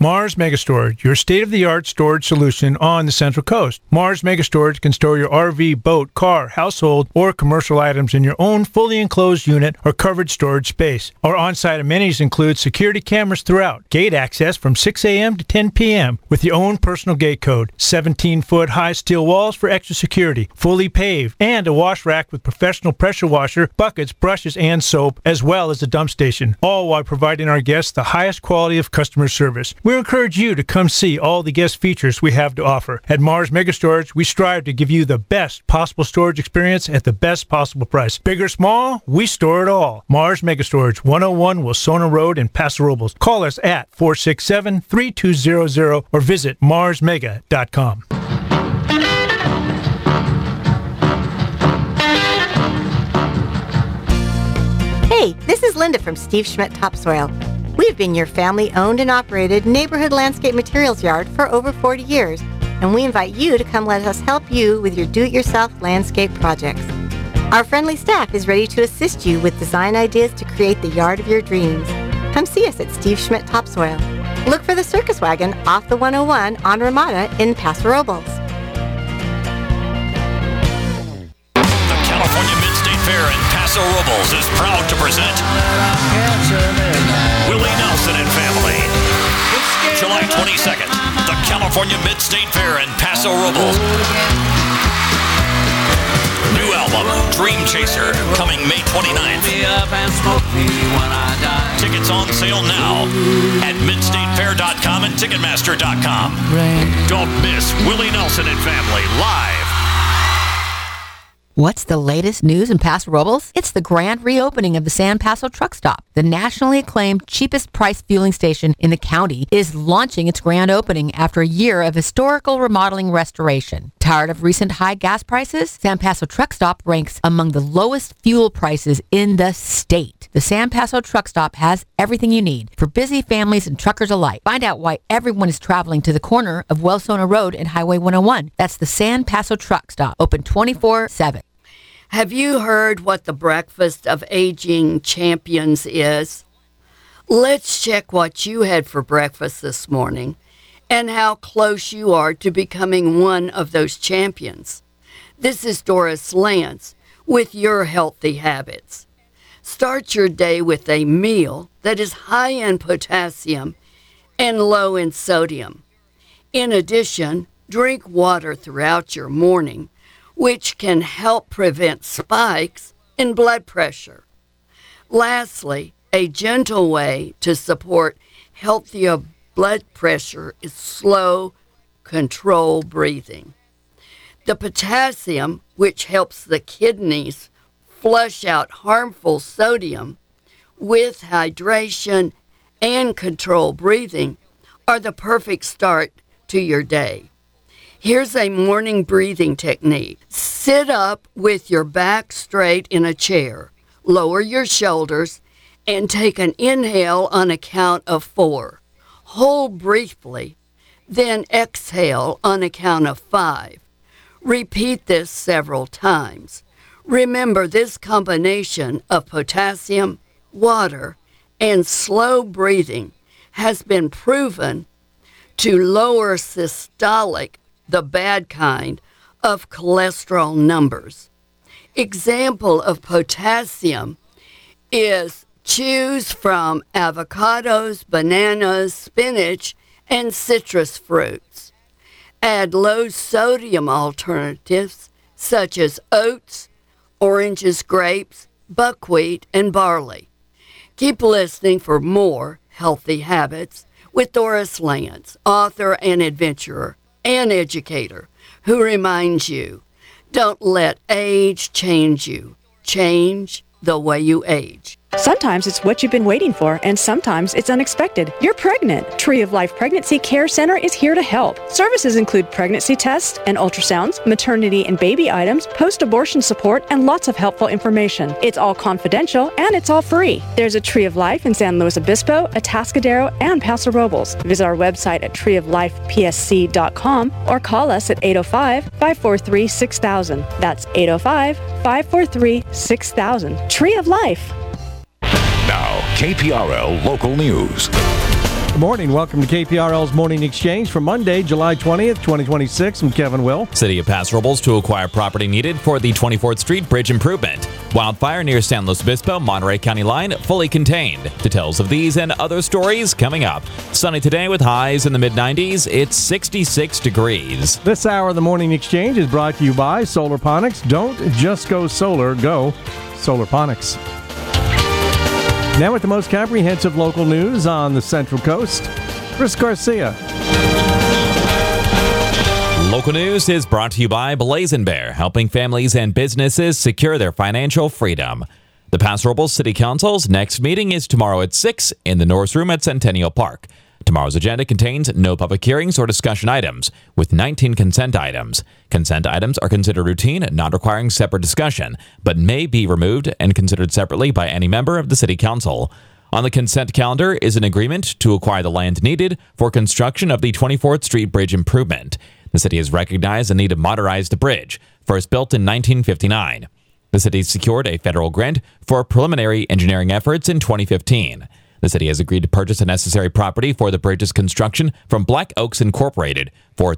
Mars Megastorage, your state-of-the-art storage solution on the Central Coast. Mars Megastorage can store your RV, boat, car, household, or commercial items in your own fully enclosed unit or covered storage space. Our on-site amenities include security cameras throughout, gate access from 6 a.m. to 10 p.m. with your own personal gate code, 17-foot high steel walls for extra security, fully paved, and a wash rack with professional pressure washer, buckets, brushes, and soap, as well as a dump station, all while providing our guests the highest quality of customer service. We encourage you to come see all the guest features we have to offer. At Mars Megastorage, we strive to give you the best possible storage experience at the best possible price. Big or small, we store it all. Mars Megastorage, 101 Wilsona Road in Paso Robles. Call us at 467-3200 or visit marsmega.com. Hey, this is Linda from Steve Schmidt Topsoil. We've been your family-owned and operated neighborhood landscape materials yard for over 40 years, and we invite you to come let us help you with your do-it-yourself landscape projects. Our friendly staff is ready to assist you with design ideas to create the yard of your dreams. Come see us at Steve Schmidt Topsoil. Look for the circus wagon off the 101 on Ramada in Paso Robles. The California Mid-State Fair in Paso Robles is proud to present Willie Nelson and Family. July 22nd, the California Mid-State Fair in Paso Robles. New album, Dream Chaser, coming May 29th. Tickets on sale now at midstatefair.com and ticketmaster.com. Don't miss Willie Nelson and Family live. What's the latest news in Paso Robles? It's the grand reopening of the San Paso Truck Stop. The nationally acclaimed cheapest price fueling station in the county is launching its grand opening after a year of historical remodeling restoration. Tired of recent high gas prices? San Paso Truck Stop ranks among the lowest fuel prices in the state. The San Paso Truck Stop has everything you need for busy families and truckers alike. Find out why everyone is traveling to the corner of Welsona Road and Highway 101. That's the San Paso Truck Stop, open 24/7. Have you heard what the Breakfast of Aging Champions is? Let's check what you had for breakfast this morning and how close you are to becoming one of those champions. This is Doris Lance with your healthy habits. Start your day with a meal that is high in potassium and low in sodium. In addition, drink water throughout your morning, which can help prevent spikes in blood pressure. Lastly, a gentle way to support healthier blood pressure is slow, controlled breathing. The potassium, which helps the kidneys flush out harmful sodium, with hydration and controlled breathing, are the perfect start to your day. Here's a morning breathing technique. Sit up with your back straight in a chair. Lower your shoulders and take an inhale on a count of 4. Hold briefly, then exhale on a count of 5. Repeat this several times. Remember, this combination of potassium, water, and slow breathing has been proven to lower systolic, the bad kind, of cholesterol numbers. Example of potassium is choose from avocados, bananas, spinach, and citrus fruits. Add low sodium alternatives such as oats, oranges, grapes, buckwheat, and barley. Keep listening for more healthy habits with Doris Lance, author and adventurer and educator, who reminds you, don't let age change you. Change the way you age. Sometimes it's what you've been waiting for, and sometimes it's unexpected. You're pregnant. Tree of Life Pregnancy Care Center is here to help. Services include pregnancy tests and ultrasounds, maternity and baby items, post-abortion support, and lots of helpful information. It's all confidential, and it's all free. There's a Tree of Life in San Luis Obispo, Atascadero, and Paso Robles. Visit our website at treeoflifepsc.com or call us at 805-543-6000. That's 805-543-6000. Tree of Life. Now, KPRL Local News. Good morning. Welcome to KPRL's Morning Exchange for Monday, July 20th, 2026. I'm Kevin Will. City of Paso Robles to acquire property needed for the 24th Street Bridge improvement. Wildfire near San Luis Obispo, Monterey County line fully contained. Details of these and other stories coming up. Sunny today with highs in the mid-90s. It's 66 degrees. This hour of the Morning Exchange is brought to you by Solarponics. Don't just go solar, go Solarponics. Now with the most comprehensive local news on the Central Coast, Chris Garcia. Local news is brought to you by Blazing Bear, helping families and businesses secure their financial freedom. The Paso Robles City Council's next meeting is tomorrow at 6 in the Norris Room at Centennial Park. Tomorrow's agenda contains no public hearings or discussion items, with 19 consent items. Consent items are considered routine, not requiring separate discussion, but may be removed and considered separately by any member of the City Council. On the consent calendar is an agreement to acquire the land needed for construction of the 24th Street Bridge improvement. The city has recognized the need to modernize the bridge, first built in 1959. The city secured a federal grant for preliminary engineering efforts in 2015. The city has agreed to purchase the necessary property for the bridge's construction from Black Oaks Incorporated for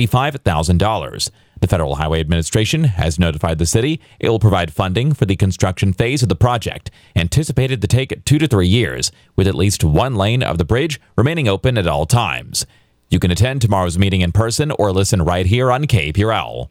$385,000. The Federal Highway Administration has notified the city it will provide funding for the construction phase of the project, anticipated to take 2 to 3 years, with at least one lane of the bridge remaining open at all times. You can attend tomorrow's meeting in person or listen right here on KPRL.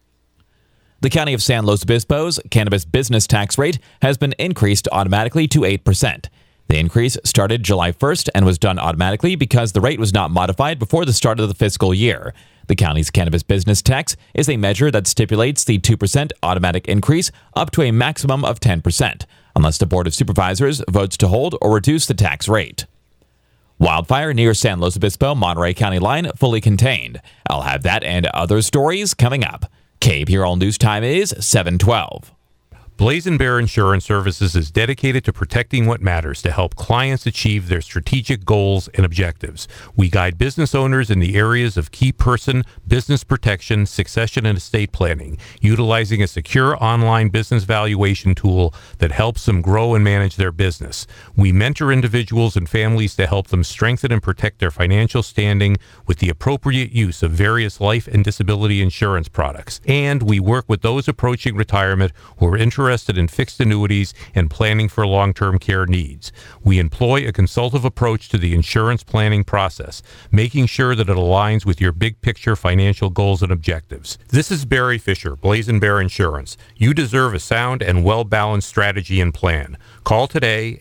The County of San Luis Obispo's cannabis business tax rate has been increased automatically to 8%. The increase started July 1st and was done automatically because the rate was not modified before the start of the fiscal year. The county's cannabis business tax is a measure that stipulates the 2% automatic increase up to a maximum of 10%, unless the Board of Supervisors votes to hold or reduce the tax rate. Wildfire near San Luis Obispo, Monterey County line fully contained. I'll have that and other stories coming up. KPRL News Time is 7:12. Blazing Bear Insurance Services is dedicated to protecting what matters to help clients achieve their strategic goals and objectives. We guide business owners in the areas of key person, business protection, succession, and estate planning, utilizing a secure online business valuation tool that helps them grow and manage their business. We mentor individuals and families to help them strengthen and protect their financial standing with the appropriate use of various life and disability insurance products. And we work with those approaching retirement who are interested in fixed annuities and planning for long-term care needs. We employ a consultative approach to the insurance planning process, making sure that it aligns with your big picture financial goals and objectives. This is Barry Fisher, Blazing Bear Insurance. You deserve a sound and well-balanced strategy and plan. Call today,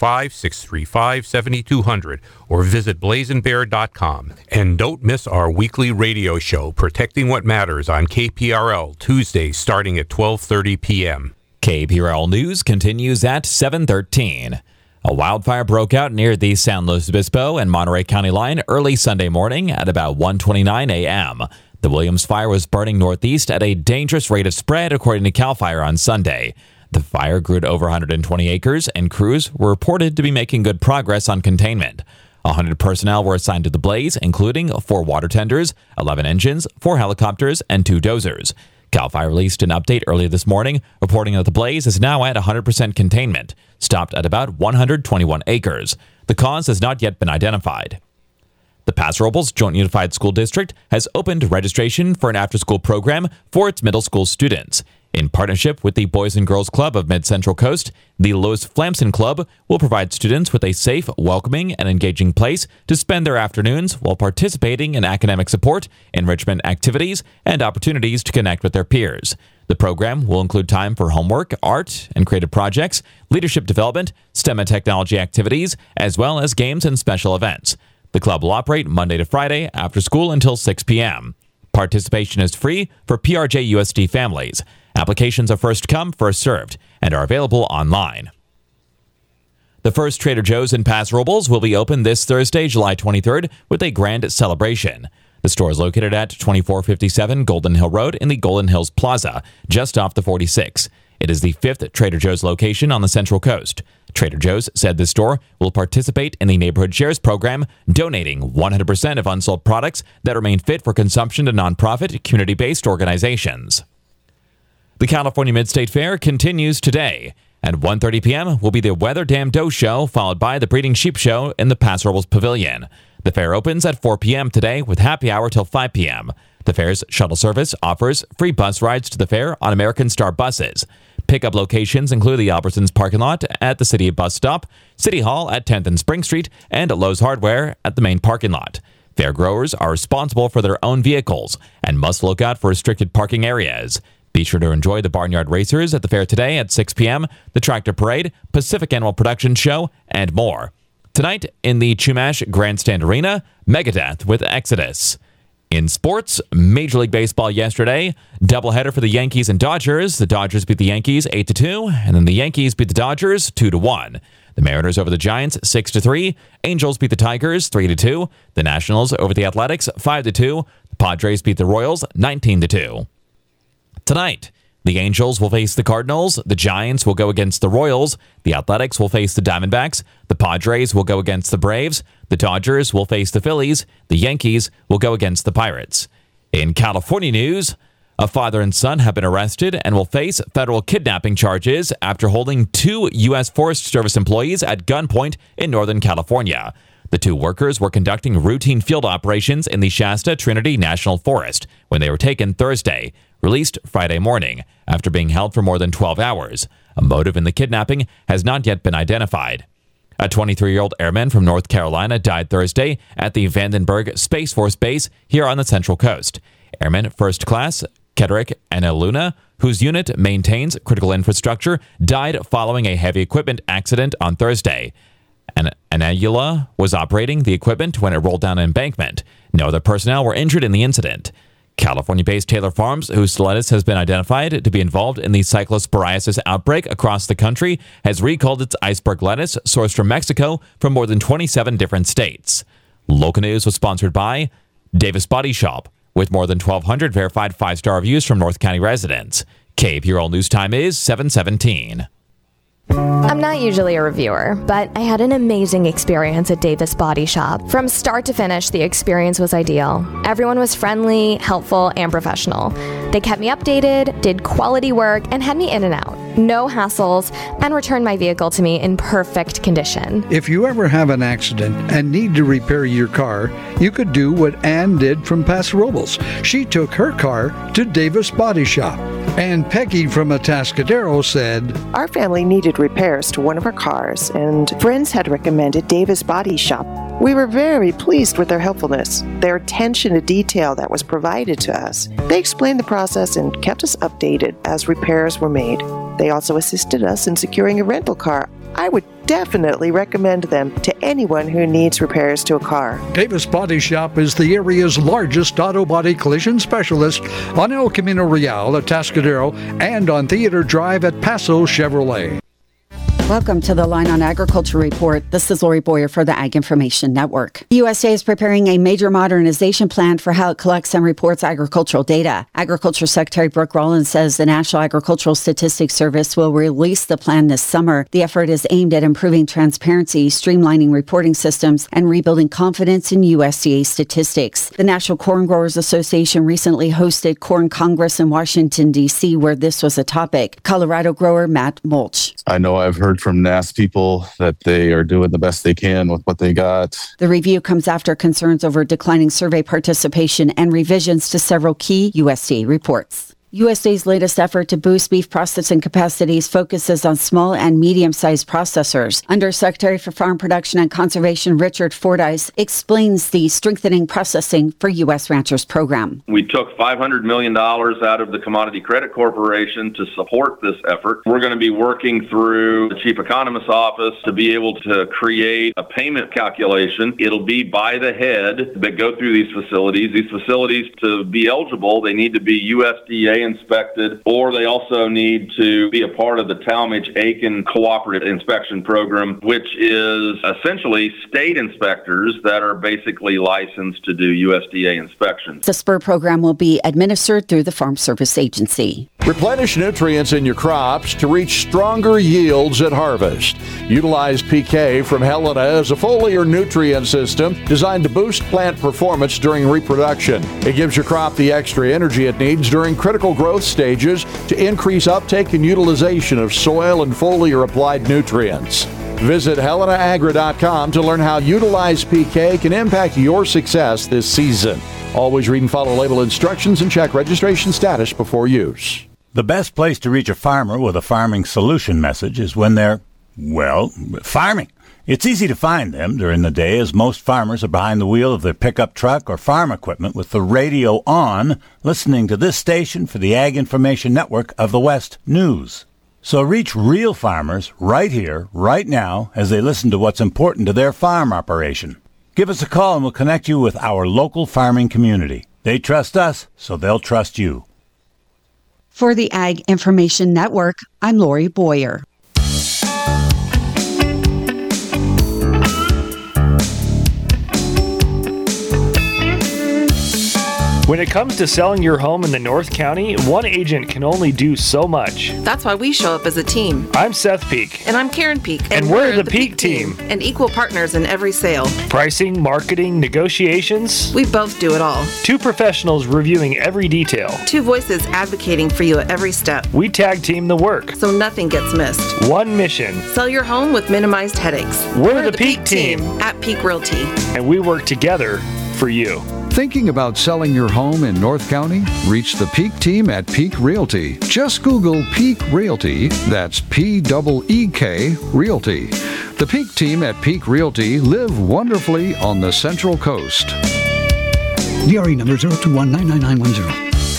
805-635-7200, or visit blazingbear.com. And don't miss our weekly radio show, Protecting What Matters, on KPRL, Tuesdays starting at 12:30 p.m. KPRL News continues at 7:13. A wildfire broke out near the San Luis Obispo and Monterey County line early Sunday morning at about 1:29 a.m. The Williams fire was burning northeast at a dangerous rate of spread, according to CAL FIRE on Sunday. The fire grew to over 120 acres, and crews were reported to be making good progress on containment. 100 personnel were assigned to the blaze, including 4 water tenders, 11 engines, 4 helicopters, and 2 dozers. CAL FIRE released an update earlier this morning, reporting that the blaze is now at 100% containment, stopped at about 121 acres. The cause has not yet been identified. The Paso Robles Joint Unified School District has opened registration for an after-school program for its middle school students. In partnership with the Boys and Girls Club of Mid-Central Coast, the Louis Flamson Club will provide students with a safe, welcoming, and engaging place to spend their afternoons while participating in academic support, enrichment activities, and opportunities to connect with their peers. The program will include time for homework, art and creative projects, leadership development, STEM and technology activities, as well as games and special events. The club will operate Monday to Friday after school until 6 p.m. Participation is free for PRJ USD families. Applications are first come, first served, and are available online. The first Trader Joe's in Paso Robles will be open this Thursday, July 23rd, with a grand celebration. The store is located at 2457 Golden Hill Road in the Golden Hills Plaza, just off the 46. It is the 5th Trader Joe's location on the Central Coast. Trader Joe's said the store will participate in the Neighborhood Shares program, donating 100% of unsold products that remain fit for consumption to nonprofit, community-based organizations. The California Mid-State Fair continues today. At 1:30 p.m. will be the Weather Dam Doe Show, followed by the Breeding Sheep Show in the Paso Robles Pavilion. The fair opens at 4 p.m. today with happy hour till 5 p.m. The fair's shuttle service offers free bus rides to the fair on American Star buses. Pickup locations include the Albertsons parking lot at the City Bus Stop, City Hall at 10th and Spring Street, and Lowe's Hardware at the main parking lot. Fair growers are responsible for their own vehicles and must look out for restricted parking areas. Be sure to enjoy the Barnyard Racers at the fair today at 6 p.m., the Tractor Parade, Pacific Animal Production Show, and more. Tonight in the Chumash Grandstand Arena, Megadeth with Exodus. In sports, Major League Baseball yesterday, doubleheader for the Yankees and Dodgers. The Dodgers beat the Yankees 8-2, and then the Yankees beat the Dodgers 2-1. The Mariners over the Giants 6-3. Angels beat the Tigers 3-2. The Nationals over the Athletics 5-2. The Padres beat the Royals 19-2. Tonight, the Angels will face the Cardinals, the Giants will go against the Royals, the Athletics will face the Diamondbacks, the Padres will go against the Braves, the Dodgers will face the Phillies, the Yankees will go against the Pirates. In California news, a father and son have been arrested and will face federal kidnapping charges after holding 2 U.S. Forest Service employees at gunpoint in Northern California. The 2 workers were conducting routine field operations in the Shasta Trinity National Forest when they were taken Thursday, released Friday morning after being held for more than 12 hours. A motive in the kidnapping has not yet been identified. A 23-year-old airman from North Carolina died Thursday at the Vandenberg Space Force Base here on the Central Coast. Airman First Class Kedrick Analuna, whose unit maintains critical infrastructure, died following a heavy equipment accident on Thursday. Anayula was operating the equipment when it rolled down an embankment. No other personnel were injured in the incident. California-based Taylor Farms, whose lettuce has been identified to be involved in the cyclosporiasis outbreak across the country, has recalled its iceberg lettuce sourced from Mexico from more than 27 different states. Local News was sponsored by Davis Body Shop, with more than 1,200 verified 5-star reviews from North County residents. KPRL News Time is 7:17. I'm not usually a reviewer, but I had an amazing experience at Davis Body Shop. From start to finish, the experience was ideal. Everyone was friendly, helpful, and professional. They kept me updated, did quality work, and had me in and out. No hassles, and returned my vehicle to me in perfect condition. If you ever have an accident and need to repair your car, you could do what Ann did from Paso Robles. She took her car to Davis Body Shop. And Peggy from Atascadero said, "Our family needed repairs to one of our cars, and friends had recommended Davis Body Shop. We were very pleased with their helpfulness, their attention to detail that was provided to us. They explained the process and kept us updated as repairs were made. They also assisted us in securing a rental car. I would definitely recommend them to anyone who needs repairs to a car." Davis Body Shop is the area's largest auto body collision specialist on El Camino Real at Atascadero and on Theater Drive at Paso Chevrolet. Welcome to the Line on Agriculture Report. This is Lori Boyer for the Ag Information Network. The USDA is preparing a major modernization plan for how it collects and reports agricultural data. Agriculture Secretary Brooke Rollins says the National Agricultural Statistics Service will release the plan this summer. The effort is aimed at improving transparency, streamlining reporting systems, and rebuilding confidence in USDA statistics. The National Corn Growers Association recently hosted Corn Congress in Washington, D.C., where this was a topic. Colorado grower Matt Mulch. I know I've heard from NASS people that they are doing the best they can with what they got. The review comes after concerns over declining survey participation and revisions to several key USDA reports. USDA's latest effort to boost beef processing capacities focuses on small and medium-sized processors. Undersecretary for Farm Production and Conservation Richard Fordyce explains the Strengthening Processing for U.S. Ranchers program. We took $500 million out of the Commodity Credit Corporation to support this effort. We're going to be working through the Chief Economist's office to be able to create a payment calculation. It'll be by the head that go through these facilities. These facilities, to be eligible, they need to be USDA inspected, or they also need to be a part of the Talmadge-Aiken Cooperative Inspection Program, which is essentially state inspectors that are basically licensed to do USDA inspections. The SPUR program will be administered through the Farm Service Agency. Replenish nutrients in your crops to reach stronger yields at harvest. Utilize PK from Helena as a foliar nutrient system designed to boost plant performance during reproduction. It gives your crop the extra energy it needs during critical growth stages to increase uptake and utilization of soil and foliar applied nutrients. Visit HelenaAgra.com to learn how Utilize PK can impact your success this season. Always read and follow label instructions and check registration status before use. The best place to reach a farmer with a farming solution message is when they're, farming. It's easy to find them during the day as most farmers are behind the wheel of their pickup truck or farm equipment with the radio on, listening to this station for the Ag Information Network of the West News. So reach real farmers right here, right now, as they listen to what's important to their farm operation. Give us a call and we'll connect you with our local farming community. They trust us, so they'll trust you. For the Ag Information Network, I'm Lori Boyer. When it comes to selling your home in the North County, one agent can only do so much. That's why we show up as a team. I'm Seth Peak. And I'm Karen Peak. And we're the Peak team. And equal partners in every sale. Pricing, marketing, negotiations. We both do it all. Two professionals reviewing every detail. Two voices advocating for you at every step. We tag team the work. So nothing gets missed. One mission. Sell your home with minimized headaches. We're the Peak team. At Peak Realty. And we work together for you. Thinking about selling your home in North County? Reach the Peak team at Peak Realty. Just Google Peak Realty. That's P-E-E-K Realty. The Peak team at Peak Realty live wonderfully on the Central Coast. DRE number 021-99910.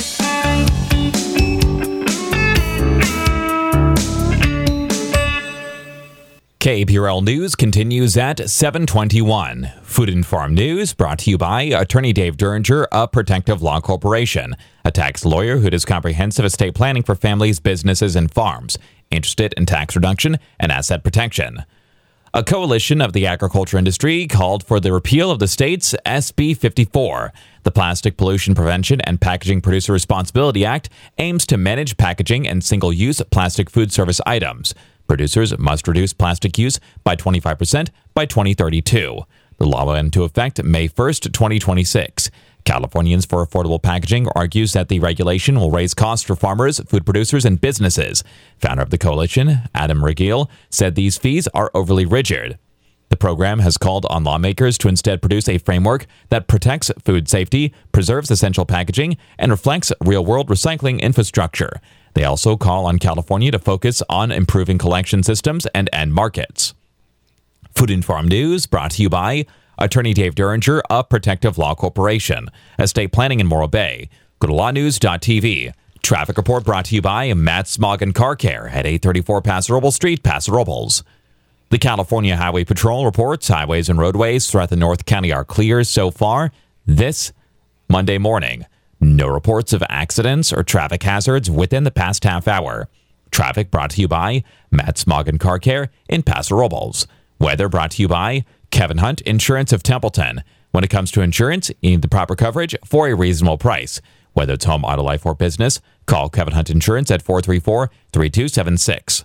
KPRL News continues at 7:21. Food and Farm News brought to you by Attorney Dave Duringer of Protective Law Corporation, a tax lawyer who does comprehensive estate planning for families, businesses, and farms, interested in tax reduction and asset protection. A coalition of the agriculture industry called for the repeal of the state's SB 54. The Plastic Pollution Prevention and Packaging Producer Responsibility Act aims to manage packaging and single-use plastic food service items. Producers must reduce plastic use by 25% by 2032. The law went into effect May 1st, 2026. Californians for Affordable Packaging argues that the regulation will raise costs for farmers, food producers, and businesses. Founder of the coalition, Adam Regil, said these fees are overly rigid. The program has called on lawmakers to instead produce a framework that protects food safety, preserves essential packaging, and reflects real-world recycling infrastructure. They also call on California to focus on improving collection systems and end markets. Food and Farm News brought to you by Attorney Dave Duringer of Protective Law Corporation, estate planning in Morro Bay. Go to lawnews.tv. Traffic report brought to you by Matt Smoggin Car Care at 834 Paso Robles Street, Paso Robles. The California Highway Patrol reports highways and roadways throughout the North County are clear so far this Monday morning. No reports of accidents or traffic hazards within the past half hour. Traffic brought to you by Matt Smoggin Car Care in Paso Robles. Weather brought to you by Kevin Hunt Insurance of Templeton. When it comes to insurance, you need the proper coverage for a reasonable price. Whether it's home, auto, life, or business, call Kevin Hunt Insurance at 434-3276.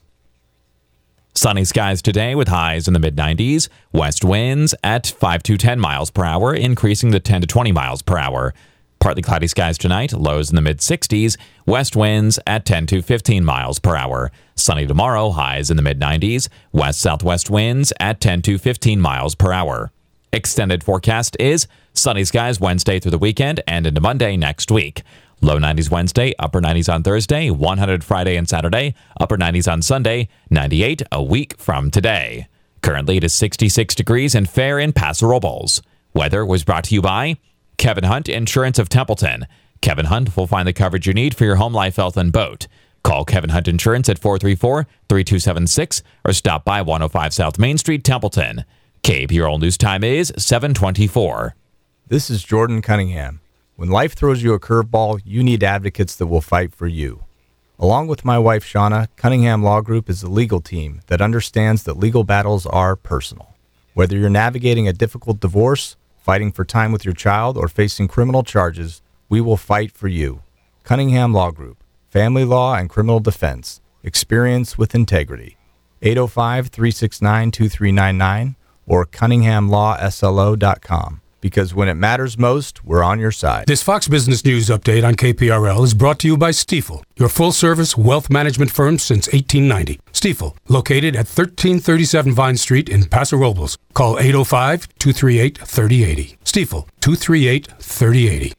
Sunny skies today with highs in the mid-90s. West winds at 5 to 10 miles per hour, increasing to 10 to 20 miles per hour. Partly cloudy skies tonight, lows in the mid-60s. West winds at 10 to 15 miles per hour. Sunny tomorrow, highs in the mid-90s. West-southwest winds at 10 to 15 miles per hour. Extended forecast is sunny skies Wednesday through the weekend and into Monday next week. Low 90s Wednesday, upper 90s on Thursday, 100 Friday and Saturday, upper 90s on Sunday, 98 a week from today. Currently it is 66 degrees and fair in Paso Robles. Weather was brought to you by Kevin Hunt Insurance of Templeton. Kevin Hunt will find the coverage you need for your home, life, health, and boat. Call Kevin Hunt Insurance at 434-3276 or stop by 105 South Main Street, Templeton. KPRL News Time is 7:24. This is Jordan Cunningham. When life throws you a curveball, you need advocates that will fight for you. Along with my wife, Shauna, Cunningham Law Group is a legal team that understands that legal battles are personal. Whether you're navigating a difficult divorce, fighting for time with your child, or facing criminal charges, we will fight for you. Cunningham Law Group, family law and criminal defense. Experience with integrity. 805-369-2399 or CunninghamLawSLO.com. Because when it matters most, we're on your side. This Fox Business News update on KPRL is brought to you by Stifel, your full-service wealth management firm since 1890. Stifel, located at 1337 Vine Street in Paso Robles. Call 805-238-3080. Stifel, 238-3080.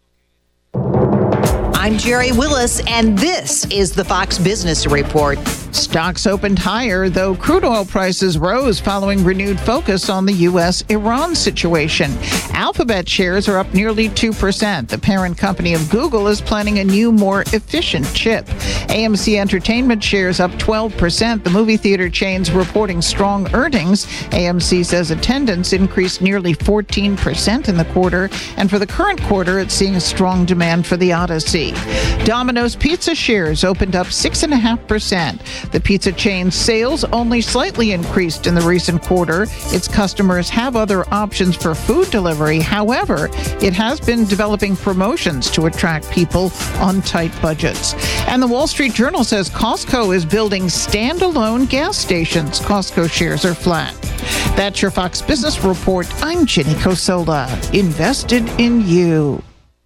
I'm Jerry Willis, and this is the Fox Business Report. Stocks opened higher, though crude oil prices rose following renewed focus on the U.S.-Iran situation. Alphabet shares are up nearly 2%. The parent company of Google is planning a new, more efficient chip. AMC Entertainment shares up 12%. The movie theater chain's reporting strong earnings. AMC says attendance increased nearly 14% in the quarter, and for the current quarter, it's seeing a strong demand for the Odyssey. Domino's Pizza shares opened up 6.5%. The pizza chain's sales only slightly increased in the recent quarter. Its customers have other options for food delivery. However, it has been developing promotions to attract people on tight budgets. And the Wall Street Journal says Costco is building standalone gas stations. Costco shares are flat. That's your Fox Business Report. I'm Jenny Cosola. Invested in you.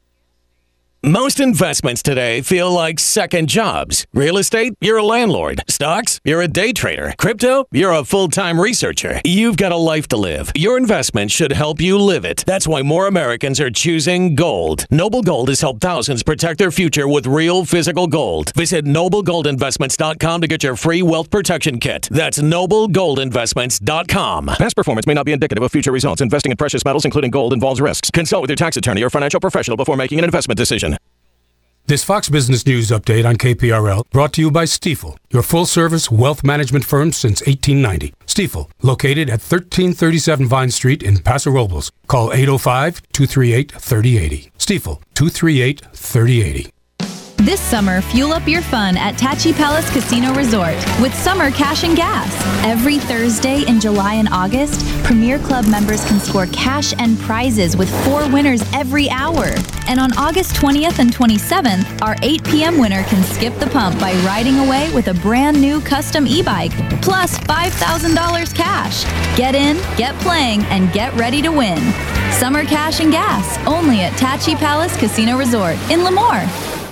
Most investments today feel like second jobs. Real estate, you're a landlord. Stocks, you're a day trader. Crypto, you're a full-time researcher. You've got a life to live. Your investment should help you live it. That's why more Americans are choosing gold. Noble Gold has helped thousands protect their future with real physical gold. Visit NobleGoldInvestments.com to get your free wealth protection kit. That's NobleGoldInvestments.com. Past performance may not be indicative of future results. Investing in precious metals, including gold, involves risks. Consult with your tax attorney or financial professional before making an investment decision. This Fox Business News update on KPRL brought to you by Stifel, your full-service wealth management firm since 1890. Stifel, located at 1337 Vine Street in Paso Robles. Call 805-238-3080. Stifel, 238-3080. This summer, fuel up your fun at Tachi Palace Casino Resort with Summer Cash and Gas. Every Thursday in July and August, Premier Club members can score cash and prizes with 4 winners every hour. And on August 20th and 27th, our 8 p.m. winner can skip the pump by riding away with a brand new custom e-bike, plus $5,000 cash. Get in, get playing, and get ready to win. Summer Cash and Gas, only at Tachi Palace Casino Resort in Lemoore.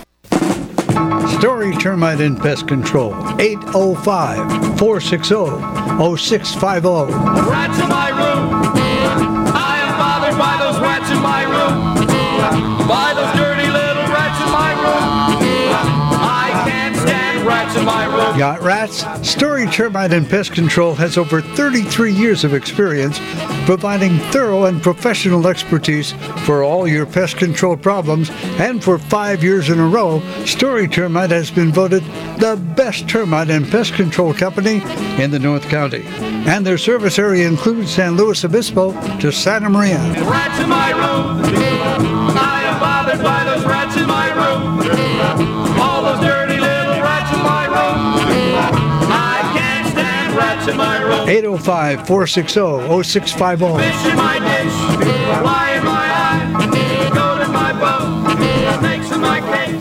Story Termite and Pest Control, 805-460-0650. Rats in my room. I am bothered by those rats in my room. By those dirty little rats in my room. I can't stand rats in my room. Got rats? Story Termite and Pest Control has over 33 years of experience providing thorough and professional expertise for all your pest control problems, and for 5 years in a row, Story Termite has been voted the best termite and pest control company in the North County. And their service area includes San Luis Obispo to Santa Maria. Rats in my room. I am bothered by those rats in my room. All those dirty little rats in my room. I can't stand rats in my room. 805-460-0650. Fish in my dish, fly in my eye, goat in my boat, snakes in my case.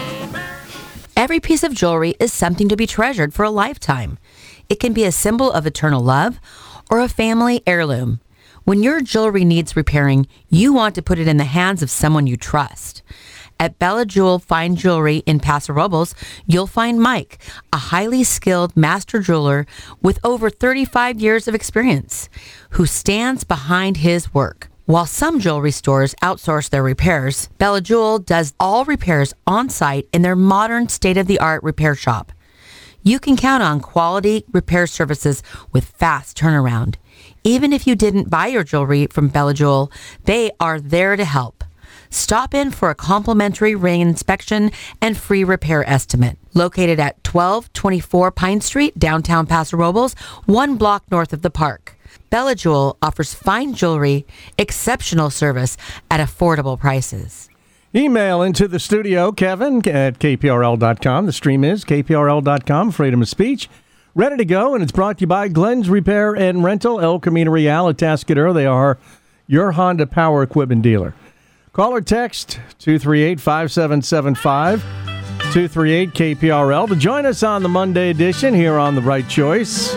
Every piece of jewelry is something to be treasured for a lifetime. It can be a symbol of eternal love or a family heirloom. When your jewelry needs repairing, you want to put it in the hands of someone you trust. At Bella Jewel Fine Jewelry in Paso Robles, you'll find Mike, a highly skilled master jeweler with over 35 years of experience, who stands behind his work. While some jewelry stores outsource their repairs, Bella Jewel does all repairs on site in their modern state-of-the-art repair shop. You can count on quality repair services with fast turnaround. Even if you didn't buy your jewelry from Bella Jewel, they are there to help. Stop in for a complimentary ring inspection and free repair estimate. Located at 1224 Pine Street, downtown Paso Robles, 1 block north of the park. Bella Jewel offers fine jewelry, exceptional service at affordable prices. Email into the studio, Kevin at kprl.com. The stream is kprl.com, freedom of speech. Ready to go, and it's brought to you by Glenn's Repair and Rental, El Camino Real at Tascadero. They are your Honda power equipment dealer. Call or text 238-5775, 238 KPRL to join us on the Monday edition here on The Right Choice.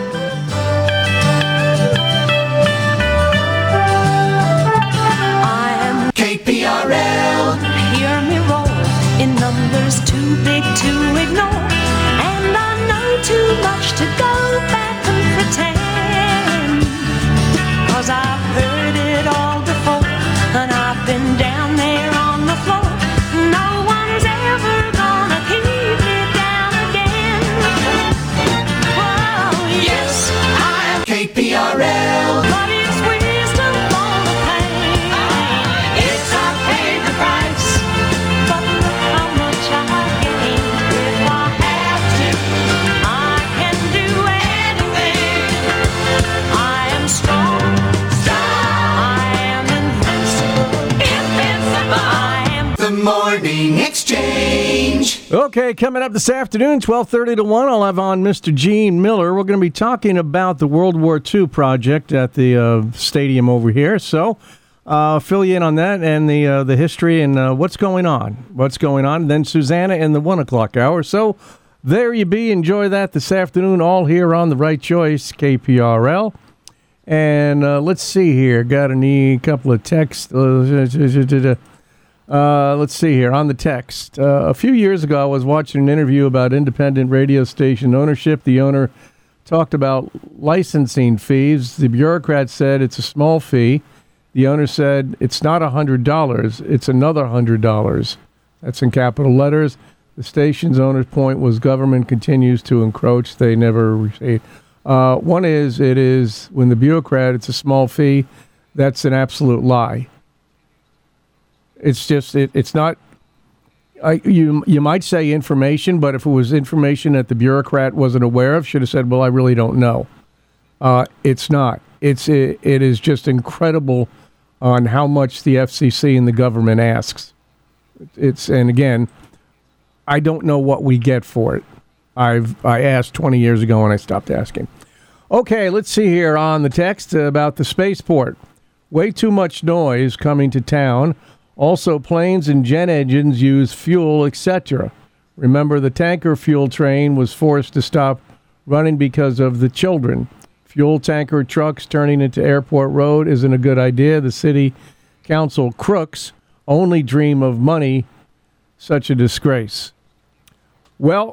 I am KPRL. Hear me roll in numbers too big to ignore. And I know too much to go back and pretend. 'Cause I've heard it all before. And I've been down there on the floor. No one's ever gonna keep me down again. Well, yes, I am KPRL. But it's wisdom for the pain. It's our favorite price. But look how much I gain. If I have to, I can do anything. I am strong. The Morning Exchange. Okay, coming up this afternoon, 12:30 to 1, I'll have on Mr. Gene Miller. We're going to be talking about the World War II project at the stadium over here. So fill you in on that and the history and what's going on. And then Susanna in the 1 o'clock hour. So there you be. Enjoy that this afternoon, all here on The Right Choice, KPRL. And let's see here. Got a couple of texts. Let's see here on the text. A few years ago, I was watching an interview about independent radio station ownership. The owner talked about licensing fees. The bureaucrat said it's a small fee. The owner said it's not $100, it's another $100. That's in capital letters. The station's owner's point was government continues to encroach. They never receive. One is, it is when the bureaucrat, it's a small fee. That's an absolute lie. It's just, it's not, you might say information, but if it was information that the bureaucrat wasn't aware of, should have said, well, I really don't know. It's not. It is just incredible on how much the FCC and the government asks. And again, I don't know what we get for it. I asked 20 years ago and I stopped asking. Okay, let's see here on the text about the spaceport. Way too much noise coming to town. Also, planes and jet engines use fuel, etc. Remember, the tanker fuel train was forced to stop running because of the children. Fuel tanker trucks turning into Airport Road isn't a good idea. The city council crooks only dream of money. Such a disgrace. Well,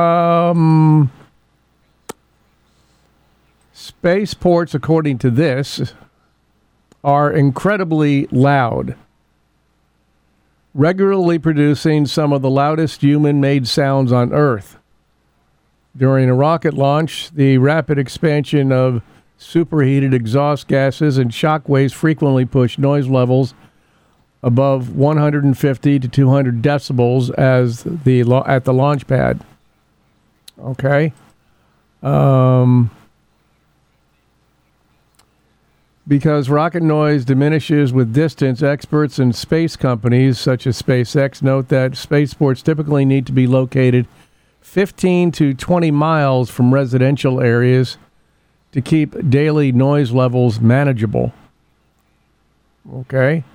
spaceports, according to this, are incredibly loud, regularly producing some of the loudest human-made sounds on Earth. During a rocket launch, the rapid expansion of superheated exhaust gases and shock waves frequently push noise levels above 150 to 200 decibels at the launch pad. Okay. Because rocket noise diminishes with distance, experts and space companies such as SpaceX note that spaceports typically need to be located 15 to 20 miles from residential areas to keep daily noise levels manageable. Okay.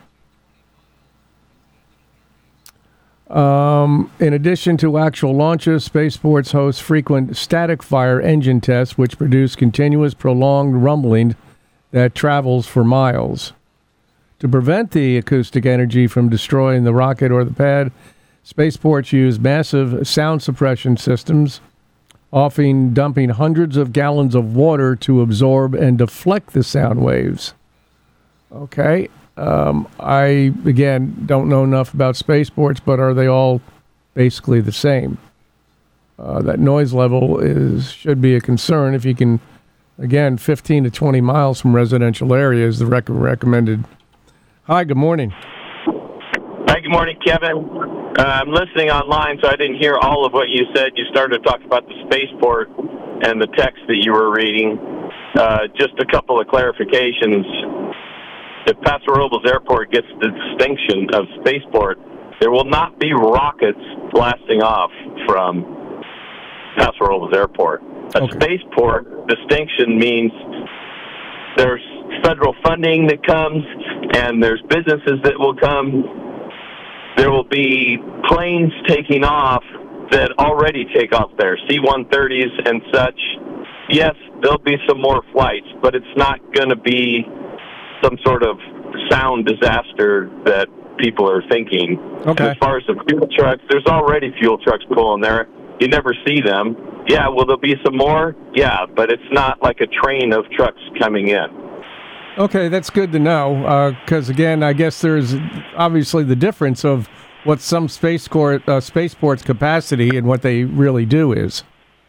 In addition to actual launches, spaceports host frequent static fire engine tests which produce continuous prolonged rumbling that travels for miles. To prevent the acoustic energy from destroying the rocket or the pad, spaceports use massive sound suppression systems, often dumping hundreds of gallons of water to absorb and deflect the sound waves. Okay. I, again, don't know enough about spaceports, but are they all basically the same? That noise level should be a concern if you can. Again, 15 to 20 miles from residential areas, the recommended. Hi, good morning. Hi, good morning, Kevin. I'm listening online, so I didn't hear all of what you said. You started to talk about the spaceport and the text that you were reading. Just a couple of clarifications. If Paso Robles Airport gets the distinction of spaceport, there will not be rockets blasting off from Paso Robles Airport. A spaceport distinction means there's federal funding that comes and there's businesses that will come. There will be planes taking off that already take off there, C-130s and such. Yes, there'll be some more flights, but it's not going to be some sort of sound disaster that people are thinking. Okay. As far as the fuel trucks, there's already fuel trucks pulling there. You never see them. Yeah, will there be some more? Yeah, but it's not like a train of trucks coming in. Okay, that's good to know, because, again, I guess there's obviously the difference of what some spaceports' capacity and what they really do is.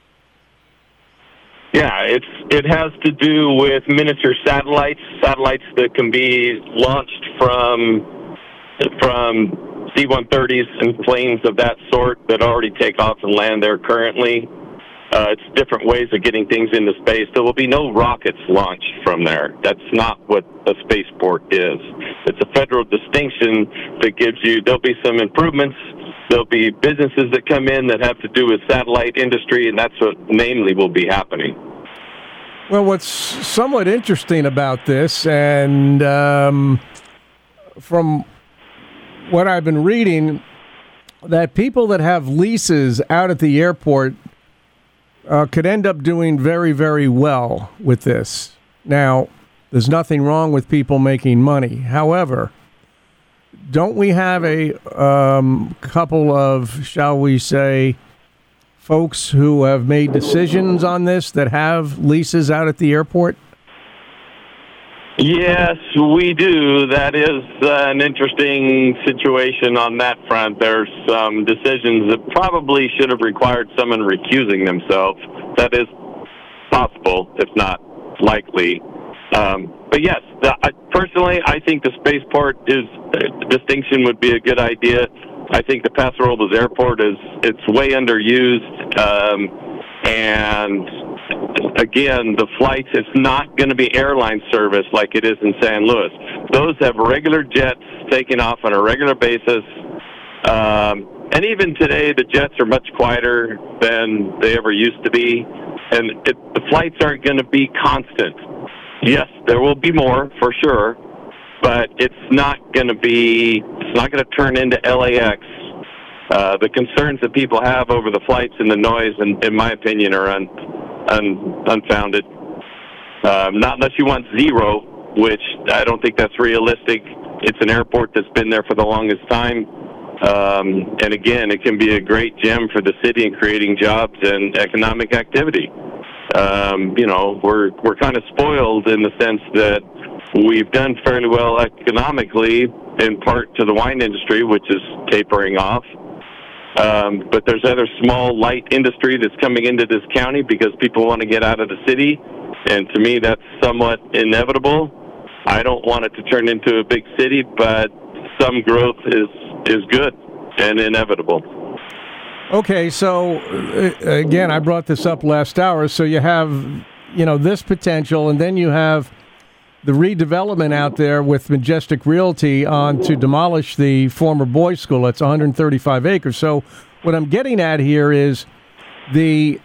Yeah, it has to do with miniature satellites that can be launched from C-130s and planes of that sort that already take off and land there currently. It's different ways of getting things into space. There will be no rockets launched from there. That's not what a spaceport is. It's a federal distinction that gives you, there'll be some improvements. There'll be businesses that come in that have to do with satellite industry, and that's what namely will be happening. Well, what's somewhat interesting about this, and from what I've been reading, that people that have leases out at the airport could end up doing very, very well with this. Now, there's nothing wrong with people making money. However, don't we have a couple of, shall we say, folks who have made decisions on this that have leases out at the airport? Yes, we do. That is an interesting situation on that front. There's some decisions that probably should have required someone recusing themselves. That is possible, if not likely. But yes, personally, I think the spaceport distinction would be a good idea. I think the Paso Robles Airport it's way underused, and again, the flights, it's not going to be airline service like it is in San Luis. Those have regular jets taking off on a regular basis. And even today, the jets are much quieter than they ever used to be. And the flights aren't going to be constant. Yes, there will be more, for sure. But it's not going to turn into LAX. The concerns that people have over the flights and the noise, in my opinion, are unfounded. Not unless you want zero, which I don't think that's realistic. It's an airport that's been there for the longest time. And again, it can be a great gem for the city in creating jobs and economic activity. We're kind of spoiled in the sense that we've done fairly well economically, in part to the wine industry, which is tapering off. But there's other small, light industry that's coming into this county because people want to get out of the city. And to me, that's somewhat inevitable. I don't want it to turn into a big city, but some growth is good and inevitable. Okay, so again, I brought this up last hour. So you have, this potential, and then you have the redevelopment out there with Majestic Realty to demolish the former boys' school. That's 135 acres. So what I'm getting at here is the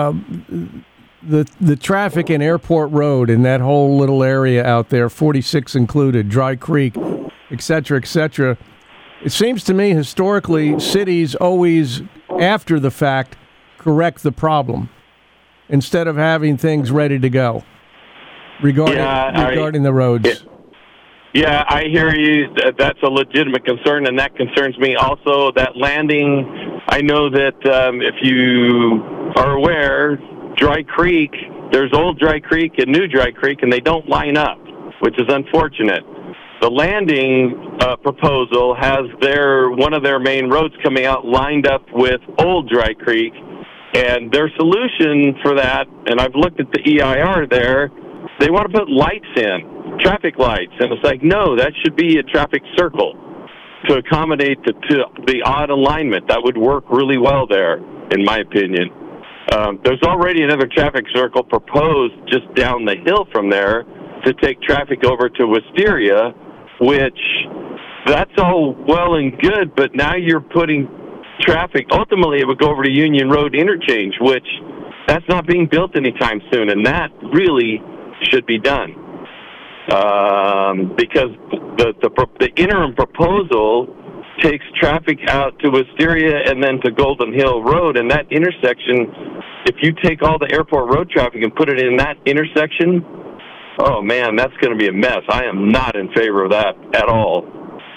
traffic in Airport Road and that whole little area out there, 46 included, Dry Creek, et cetera, et cetera. It seems to me historically cities always, after the fact, correct the problem instead of having things ready to go regarding the roads. Yeah, I hear you. That's a legitimate concern, and that concerns me also. That landing, I know that if you are aware, Dry Creek, there's old Dry Creek and new Dry Creek, and they don't line up, which is unfortunate. The landing proposal has one of their main roads coming out lined up with old Dry Creek, and their solution for that, and I've looked at the EIR there, they want to put lights in, traffic lights, and it's like, no, that should be a traffic circle to accommodate the odd alignment. That would work really well there, in my opinion. There's already another traffic circle proposed just down the hill from there to take traffic over to Wisteria, which that's all well and good, but now you're putting traffic, ultimately it would go over to Union Road interchange, which that's not being built anytime soon, and that really should be done. Because the interim proposal takes traffic out to Wisteria and then to Golden Hill Road. And that intersection, if you take all the airport road traffic and put it in that intersection, oh man, that's going to be a mess. I am not in favor of that at all.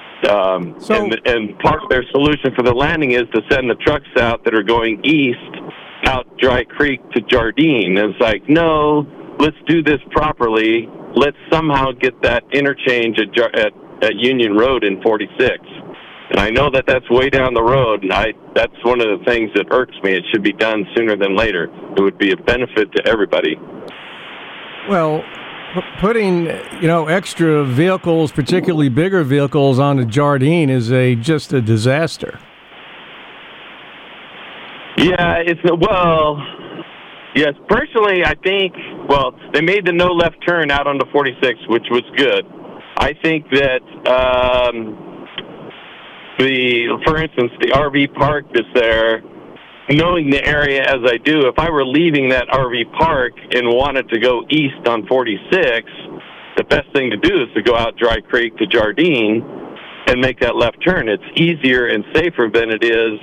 And part of their solution for the landing is to send the trucks out that are going east out Dry Creek to Jardine. And it's like, no, let's do this properly. Let's somehow get that interchange at Union Road in 46. And I know that that's way down the road, and that's one of the things that irks me. It should be done sooner than later. It would be a benefit to everybody. Well, putting extra vehicles, particularly bigger vehicles, onto Jardine is just a disaster. Yeah, yes. Personally, I think they made the no left turn out onto 46, which was good. I think that for instance, the RV park that's there, knowing the area as I do, if I were leaving that RV park and wanted to go east on 46, the best thing to do is to go out Dry Creek to Jardine and make that left turn. It's easier and safer than it is,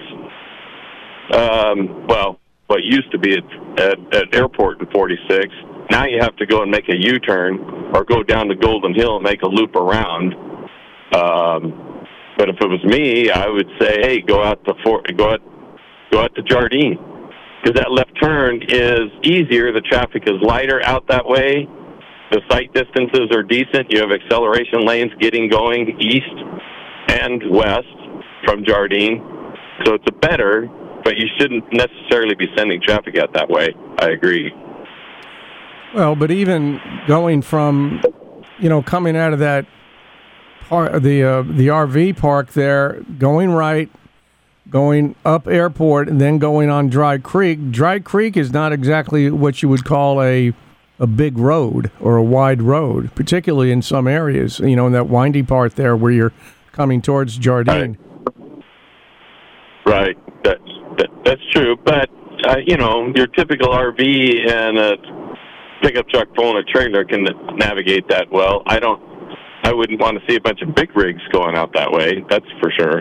what used to be at Airport in 46. Now you have to go and make a U-turn or go down to Golden Hill and make a loop around. But if it was me, I would say, hey, go out to Jardine, because that left turn is easier. The traffic is lighter out that way. The sight distances are decent. You have acceleration lanes going east and west from Jardine. So it's better, but you shouldn't necessarily be sending traffic out that way. I agree. Well, but even going from, coming out of that part, the RV park there, going right, going up Airport, and then going on Dry Creek. Dry Creek is not exactly what you would call a big road or a wide road, particularly in some areas, in that windy part there where you're coming towards Jardine. Right. That's true. But, your typical RV and a pickup truck pulling a trailer can navigate that well. I wouldn't want to see a bunch of big rigs going out that way. That's for sure.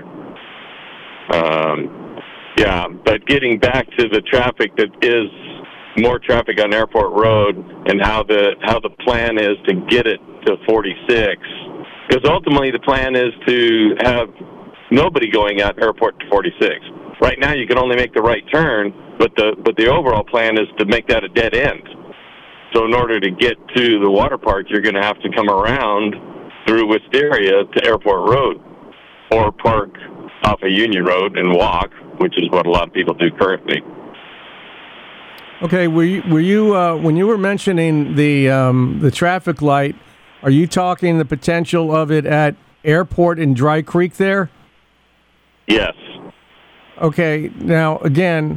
But getting back to the traffic that is more traffic on Airport Road and how the plan is to get it to 46, because ultimately the plan is to have nobody going out Airport to 46. Right now you can only make the right turn, but the overall plan is to make that a dead end. So in order to get to the water park, you're going to have to come around through Wisteria to Airport Road, or park off of Union Road and walk, which is what a lot of people do currently. Okay, were you when you were mentioning the traffic light, are you talking the potential of it at Airport in Dry Creek there? Yes. Okay, now again,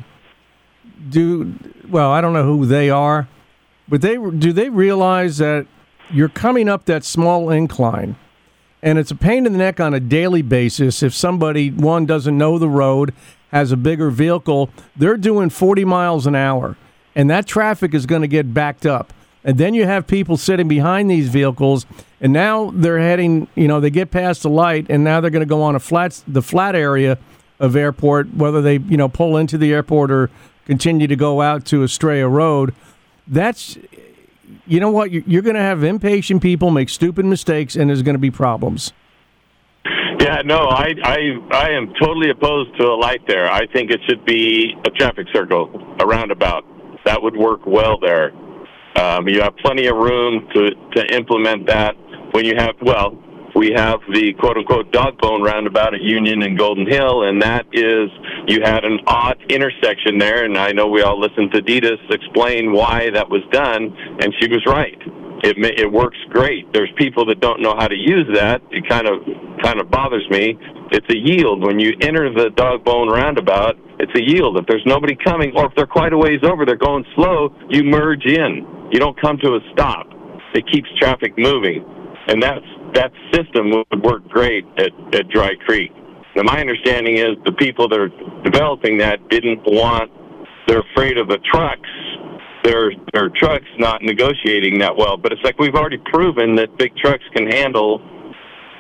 I don't know who they are, but do they realize that you're coming up that small incline, and it's a pain in the neck on a daily basis if somebody, one, doesn't know the road, has a bigger vehicle. They're doing 40 miles an hour, and that traffic is going to get backed up. And then you have people sitting behind these vehicles, and now they're heading, they get past the light, and now they're going to go on the flat area of Airport, whether they, pull into the airport or continue to go out to Estrella Road. That's... You know what? You're going to have impatient people make stupid mistakes, and there's going to be problems. Yeah, no, I am totally opposed to a light there. I think it should be a traffic circle, a roundabout. That would work well there. You have plenty of room to implement that. When you have, we have the quote-unquote dog bone roundabout at Union and Golden Hill, and that is, you had an odd intersection there, and I know we all listened to Ditas explain why that was done, and she was right. It works great. There's people that don't know how to use that. It kind of bothers me. It's a yield. When you enter the dog bone roundabout, it's a yield. If there's nobody coming, or if they're quite a ways over, they're going slow, you merge in. You don't come to a stop. It keeps traffic moving. And that system would work great at Dry Creek. Now, my understanding is the people that are developing that they're afraid of the trucks. Their trucks not negotiating that well. But it's like we've already proven that big trucks can handle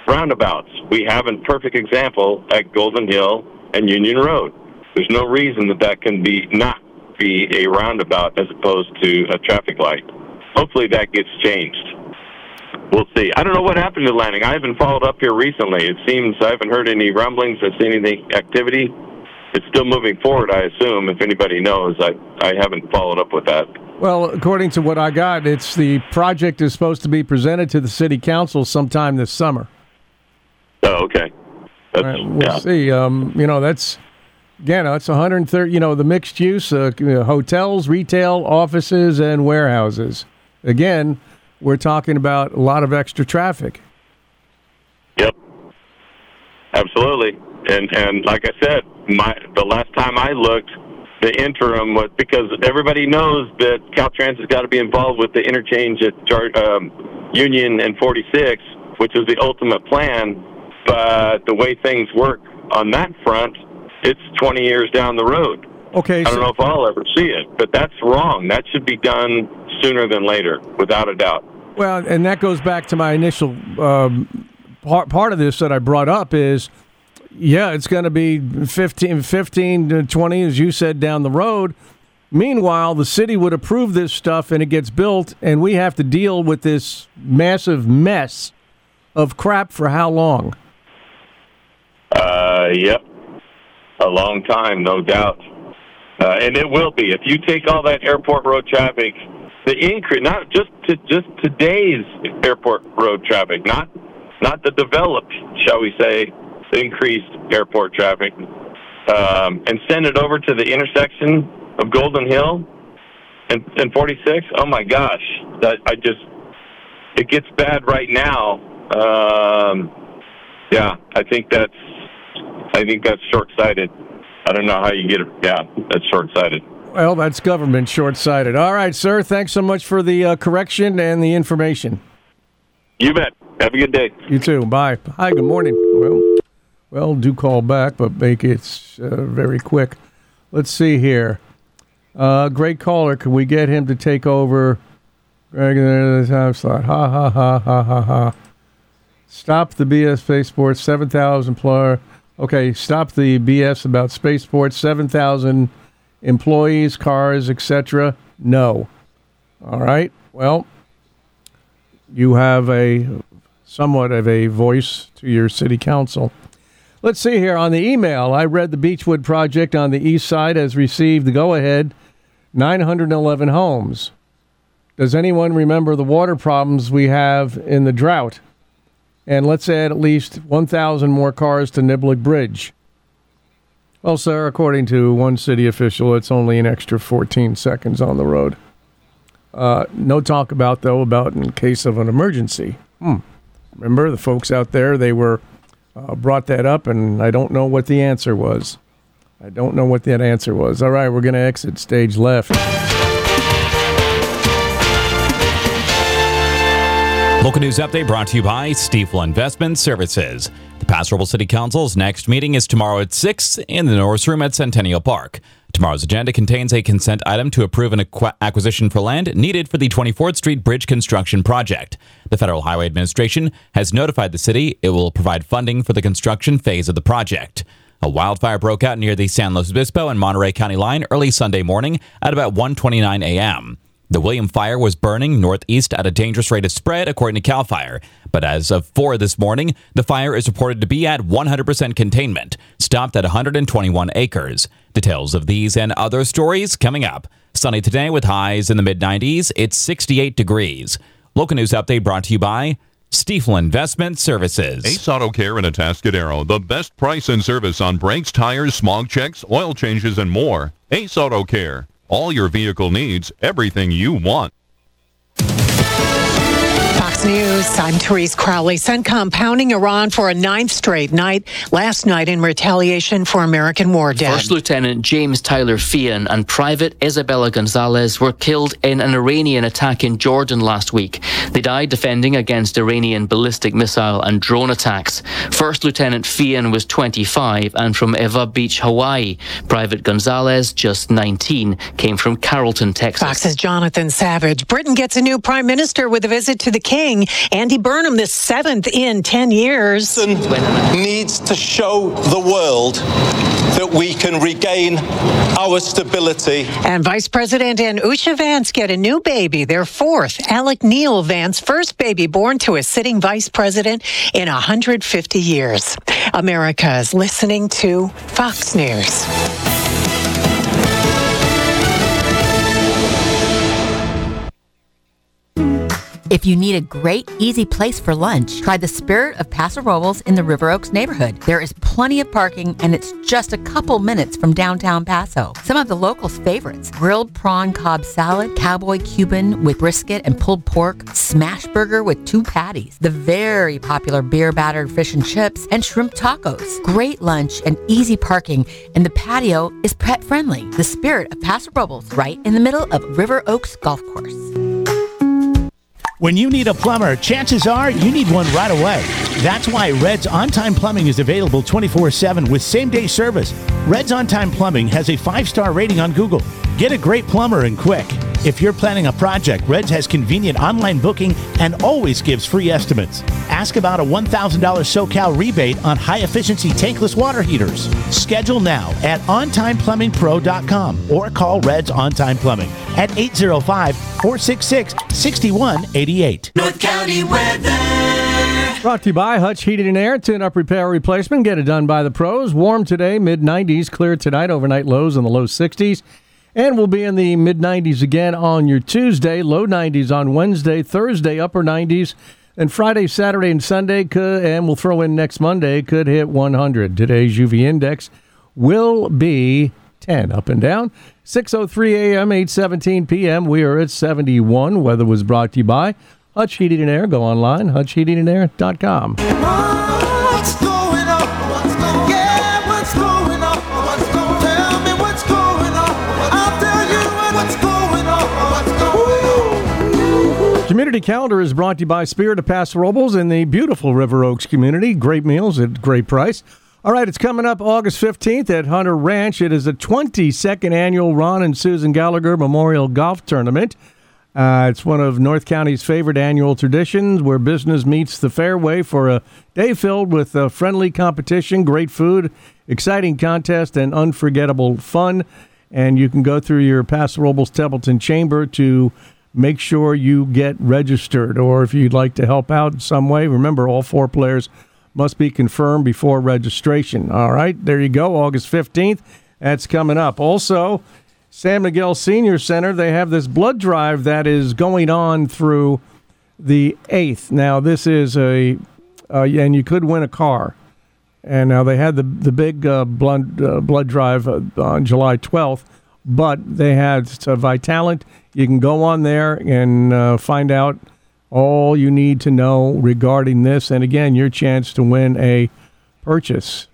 roundabouts. We have a perfect example at Golden Hill and Union Road. There's no reason that can not be a roundabout as opposed to a traffic light. Hopefully that gets changed. We'll see. I don't know what happened to the landing. I haven't followed up here recently. It seems I haven't heard any rumblings or seen any activity. It's still moving forward, I assume. If anybody knows, I haven't followed up with that. Well, according to what I got, the project is supposed to be presented to the city council sometime this summer. Oh, okay. We'll see. That's, again, it's 130, the mixed use, hotels, retail, offices, and warehouses. Again, we're talking about a lot of extra traffic. Yep. Absolutely. And like I said, the last time I looked, the interim was because everybody knows that Caltrans has got to be involved with the interchange at Union and 46, which is the ultimate plan. But the way things work on that front, it's 20 years down the road. Okay. I don't know if I'll ever see it, but that's wrong. That should be done sooner than later, without a doubt. Well, and that goes back to my initial part of this that I brought up is, it's going to be 15 to 20, as you said, down the road. Meanwhile, the city would approve this stuff and it gets built, and we have to deal with this massive mess of crap for how long? Yep. A long time, no doubt. And it will be. If you take all that airport road traffic, the increase, not just today's airport road traffic, not the developed, shall we say, increased airport traffic, and send it over to the intersection of Golden Hill and 46. Oh my gosh, it gets bad right now. I think that's short-sighted. I don't know how you get it. Yeah, that's short-sighted. Well, that's government short-sighted. All right, sir. Thanks so much for the correction and the information. You bet. Have a good day. You too. Bye. Hi, good morning. Well, do call back, but make it very quick. Let's see here. Great caller. Can we get him to take over regular time slot? Ha, ha, ha, ha, ha, ha. Stop the BS Spaceport, 7,000 employer. Okay, stop the BS about Spaceport, 7,000 employees, cars, etc. No. All right. Well, you have somewhat of a voice to your city council. Let's see here. On the email, I read the Beechwood project on the east side has received the go-ahead 911 homes. Does anyone remember the water problems we have in the drought? And let's add at least 1,000 more cars to Niblick Bridge. Well, sir, according to one city official, it's only an extra 14 seconds on the road. No talk about in case of an emergency. Remember, the folks out there, they were brought that up, and I don't know what the answer was. All right, we're going to exit stage left. Local news update brought to you by Stiefel Investment Services. The Paso Robles City Council's next meeting is tomorrow at 6 in the Norris Room at Centennial Park. Tomorrow's agenda contains a consent item to approve an acquisition for land needed for the 24th Street Bridge construction project. The Federal Highway Administration has notified the city it will provide funding for the construction phase of the project. A wildfire broke out near the San Luis Obispo and Monterey County line early Sunday morning at about 1:29 a.m. The William Fire was burning northeast at a dangerous rate of spread, according to CAL FIRE. But as of 4 this morning, the fire is reported to be at 100% containment, stopped at 121 acres. Details of these and other stories coming up. Sunny today with highs in the mid-90s. It's 68 degrees. Local news update brought to you by Stiefel Investment Services. Ace Auto Care in Atascadero. The best price and service on brakes, tires, smog checks, oil changes, and more. Ace Auto Care. All your vehicle needs, everything you want. Fox News, I'm Therese Crowley. CENTCOM pounding Iran for a 9th straight night, last night in retaliation for American war dead. First Lieutenant James Tyler Fian and Private Isabella Gonzalez were killed in an Iranian attack in Jordan last week. They died defending against Iranian ballistic missile and drone attacks. First Lieutenant Fian was 25 and from Eva Beach, Hawaii. Private Gonzalez, just 19, came from Carrollton, Texas. Fox's Jonathan Savage. Britain gets a new prime minister with a visit to the king. Andy Burnham, the 7th in 10 years. Needs to show the world that we can regain our stability. And Vice President and Usha Vance get a new baby, their 4th. Alec Neil Vance, first baby born to a sitting vice president in 150 years. America is listening to Fox News. If you need a great, easy place for lunch, try the Spirit of Paso Robles in the River Oaks neighborhood. There is plenty of parking, and it's just a couple minutes from downtown Paso. Some of the locals' favorites: grilled prawn Cobb salad, cowboy Cuban with brisket and pulled pork, smash burger with 2 patties, the very popular beer-battered fish and chips, and shrimp tacos. Great lunch and easy parking, and the patio is pet-friendly. The Spirit of Paso Robles, right in the middle of River Oaks Golf Course. When you need a plumber, chances are you need one right away. That's why Red's On Time Plumbing is available 24/7 with same-day service. Red's On Time Plumbing has a 5-star rating on Google. Get a great plumber and quick. If you're planning a project, Red's has convenient online booking and always gives free estimates. Ask about a $1,000 SoCal rebate on high-efficiency tankless water heaters. Schedule now at ontimeplumbingpro.com or call Red's On Time Plumbing at 805-466-6188. North County weather. Brought to you by Hutch Heating and Air. Tune-up repair replacement. Get it done by the pros. Warm today, mid-90s. Clear tonight. Overnight lows in the low 60s. And we'll be in the mid-90s again on your Tuesday. Low 90s on Wednesday. Thursday, upper 90s. And Friday, Saturday, and Sunday, and we'll throw in next Monday, could hit 100. Today's UV index will be 10 up and down. 6:03 a.m., 8:17 p.m. We are at 71. Weather was brought to you by Hutch Heating and Air. Go online, hutchheatingandair.com. What's going on? What's going on? Yeah, what's going on? What's going on? Tell me what's going on. I'll tell you what's going on. What's going on? Community Calendar is brought to you by Spirit of Paso Robles in the beautiful River Oaks community. Great meals at great price. All right, it's coming up August 15th at Hunter Ranch. It is the 22nd annual Ron and Susan Gallagher Memorial Golf Tournament. It's one of North County's favorite annual traditions where business meets the fairway for a day filled with friendly competition, great food, exciting contest, and unforgettable fun. And you can go through your Paso Robles Templeton Chamber to make sure you get registered. Or if you'd like to help out in some way, remember all 4 players must be confirmed before registration. All right, there you go, August 15th. That's coming up. Also, San Miguel Senior Center, they have this blood drive that is going on through the 8th. Now, this is and you could win a car. And now they had the big blood drive on July 12th, but they had Vitalant. You can go on there and find out all you need to know regarding this. And again, your chance to win a purchase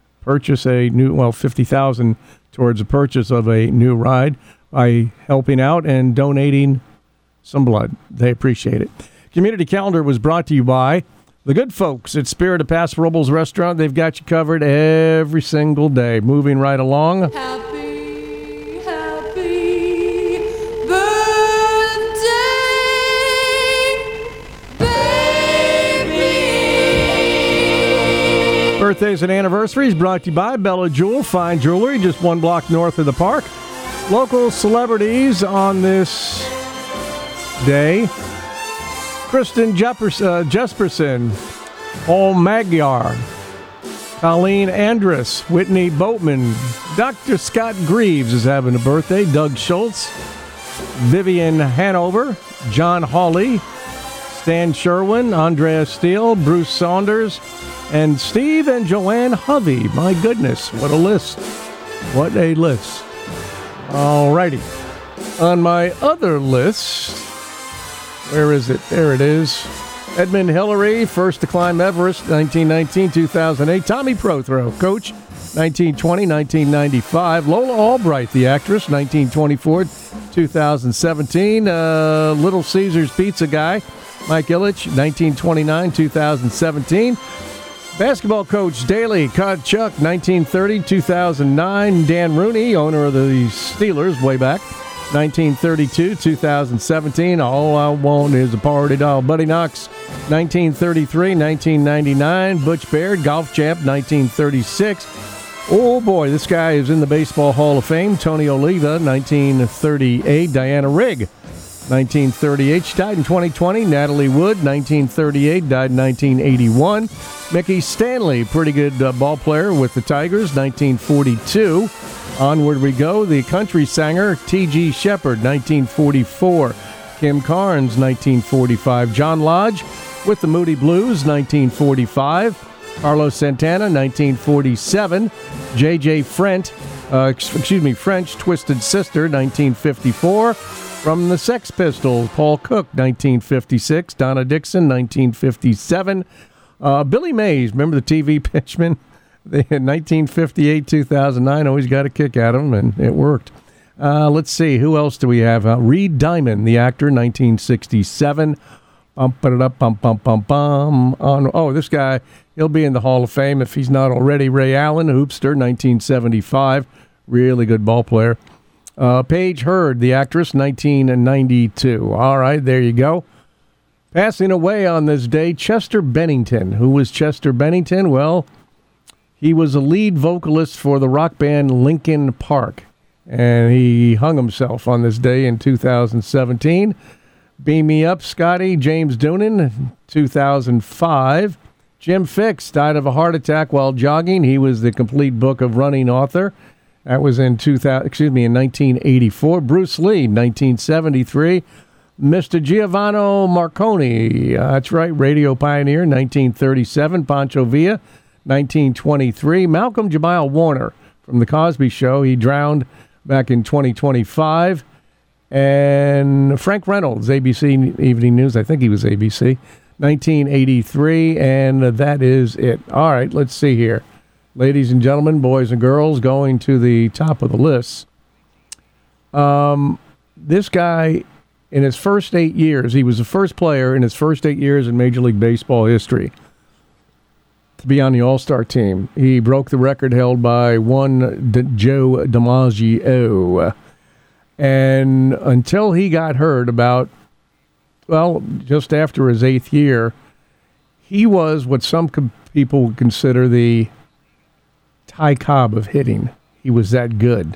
a new, $50,000 towards the purchase of a new ride by helping out and donating some blood. They appreciate it. Community Calendar was brought to you by the good folks at Spirit of Paso Robles Restaurant. They've got you covered every single day. Moving right along. Birthdays and anniversaries brought to you by Bella Jewel, fine jewelry, just 1 block north of the park. Local celebrities on this day: Kristen Jesperson, Paul Magyar, Colleen Andrus, Whitney Boatman, Dr. Scott Greaves is having a birthday, Doug Schultz, Vivian Hanover, John Hawley, Stan Sherwin, Andrea Steele, Bruce Saunders, and Steve and Joanne Hovey. My goodness, what a list. What a list. All righty. On my other list, where is it? There it is. Edmund Hillary, first to climb Everest, 1919, 2008. Tommy Prothro, coach, 1920, 1995. Lola Albright, the actress, 1924, 2017. Little Caesars Pizza guy, Mike Ilitch, 1929-2017. Basketball coach Daley Kachuk, 1930-2009. Dan Rooney, owner of the Steelers way back, 1932-2017. All I want is a party doll. Buddy Knox, 1933-1999. Butch Baird, golf champ, 1936. Oh boy, this guy is in the Baseball Hall of Fame. Tony Oliva, 1938. Diana Rigg, 1938. She died in 2020. Natalie Wood, 1938, died in 1981. Mickey Stanley, pretty good ball player with the Tigers, 1942. Onward we go. The country singer T.G. Shepherd, 1944. Kim Carnes, 1945. John Lodge with the Moody Blues, 1945. Carlos Santana, 1947. J.J. French, Twisted Sister, 1954. From the Sex Pistols, Paul Cook, 1956. Donna Dixon, 1957. Billy Mays, remember the TV pitchman? They had 1958-2009. Always got a kick at him, and it worked. Let's see. Who else do we have? Reed Diamond, the actor, 1967. This guy, he'll be in the Hall of Fame if he's not already. Ray Allen, hoopster, 1975. Really good ball player. Paige Hurd, the actress, 1992. All right, there you go. Passing away on this day, Chester Bennington. Who was Chester Bennington? Well, he was a lead vocalist for the rock band Linkin Park, and he hung himself on this day in 2017. Beam Me Up, Scotty. James Doonan, 2005. Jim Fixx died of a heart attack while jogging. He was the Complete Book of Running author. That was in 1984. Bruce Lee, 1973. Mr. Giovanni Marconi, that's right, radio pioneer, 1937. Pancho Villa, 1923. Malcolm Jamal Warner from The Cosby Show. He drowned back in 2025. And Frank Reynolds, ABC Evening News. I think he was ABC. 1983. And that is it. All right, let's see here. Ladies and gentlemen, boys and girls, going to the top of the list. This guy, in his first 8 years, he was the first player in his first 8 years in Major League Baseball history to be on the All-Star team. He broke the record held by one Joe DiMaggio. And until he got hurt just after his 8th year, he was what some people would consider the Ty Cobb of hitting. He was that good.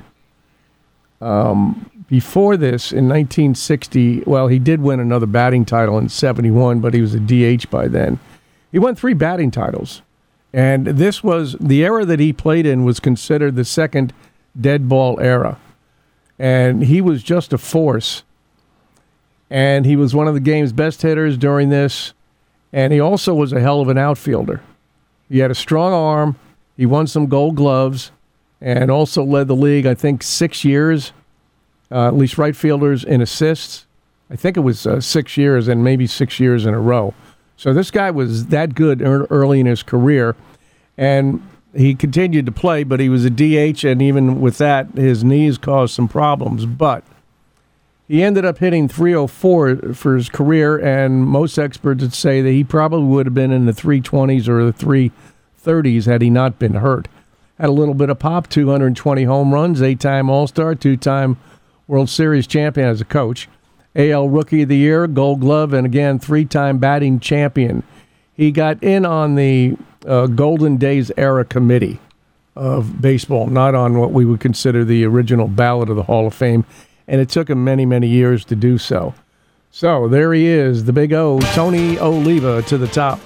Before this, in 1960, he did win another batting title in 71, but he was a DH by then. He won 3 batting titles. And this was, the era that he played in was considered the second dead ball era. And he was just a force. And he was one of the game's best hitters during this. And he also was a hell of an outfielder. He had a strong arm. He won some gold gloves and also led the league, I think, 6 years, at least right fielders in assists. I think it was 6 years and maybe 6 years in a row. So this guy was that good early in his career. And he continued to play, but he was a DH, and even with that, his knees caused some problems. But he ended up hitting .304 for his career, and most experts would say that he probably would have been in the 320s or the 330s had he not been hurt. Had a little bit of pop, 220 home runs, 8-time All-Star, 2-time World Series champion as a coach, AL Rookie of the Year, Gold Glove, and again, 3-time batting champion. He got in on the Golden Days era committee of baseball, not on what we would consider the original ballot of the Hall of Fame, and it took him many, many years to do so. So there he is, the big O, Tony Oliva, to the top.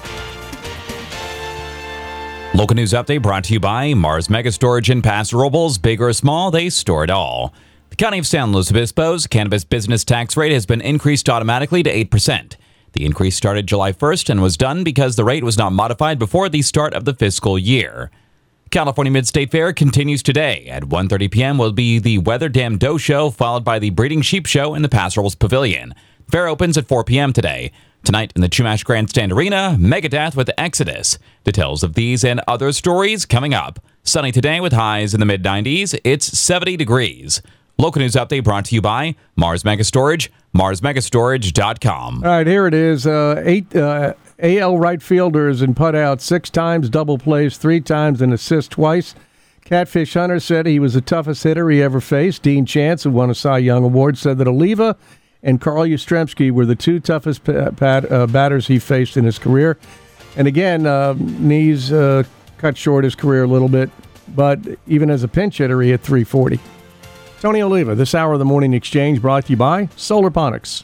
Local news update brought to you by Mars Mega Storage in Paso Robles. Big or small, they store it all. The County of San Luis Obispo's cannabis business tax rate has been increased automatically to 8%. The increase started July 1st and was done because the rate was not modified before the start of the fiscal year. California Mid-State Fair continues today. At 1:30 p.m. will be the Weather Dam Doe Show, followed by the Breeding Sheep Show in the Paso Robles Pavilion. The fair opens at 4 p.m. today. Tonight in the Chumash Grandstand Arena, Megadeth with Exodus. Details of these and other stories coming up. Sunny today with highs in the mid-90s. It's 70 degrees. Local news update brought to you by Mars Mega Storage, marsmegastorage.com. All right, here it is. 8 AL right fielders and put out 6 times, double plays 3 times, and assist twice. Catfish Hunter said he was the toughest hitter he ever faced. Dean Chance, who won a Cy Young Award, said that Oliva and Carl Yastrzemski were the 2 toughest batters he faced in his career. And again, knees cut short his career a little bit, but even as a pinch hitter, he hit .340. Tony Oliva, this hour of the Morning Exchange brought to you by Solarponics.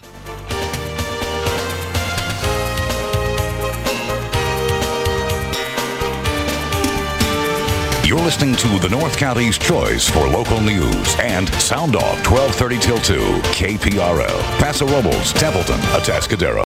You're listening to the North County's choice for local news and Sound Off 1230 till 2, KPRL, Paso Robles, Templeton, Atascadero.